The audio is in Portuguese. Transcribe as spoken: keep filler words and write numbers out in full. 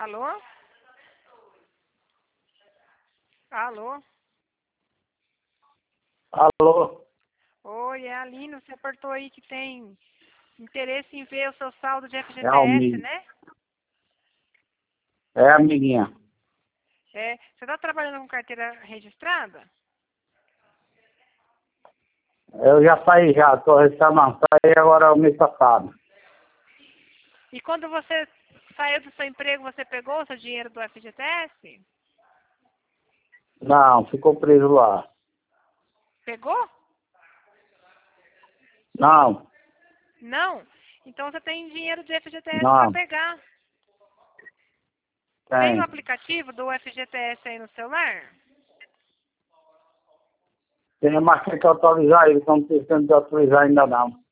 Alô? Alô? Alô? Oi, é a Aline. Você apertou aí que tem interesse em ver o seu saldo de É a F G T S, Almir. né? É a amiguinha. É, você está trabalhando com carteira registrada? Eu já saí já, tô reclamando. Saí agora o mês passado. E quando você saiu do seu emprego, você pegou o seu dinheiro do F G T S? Não, ficou preso lá. Pegou? Não, Não? Então você tem dinheiro de F G T S para não, pegar. Tem o tem. aplicativo do F G T S aí no celular? Tem mais que autorizar, eles estão precisando de autorizar ainda não.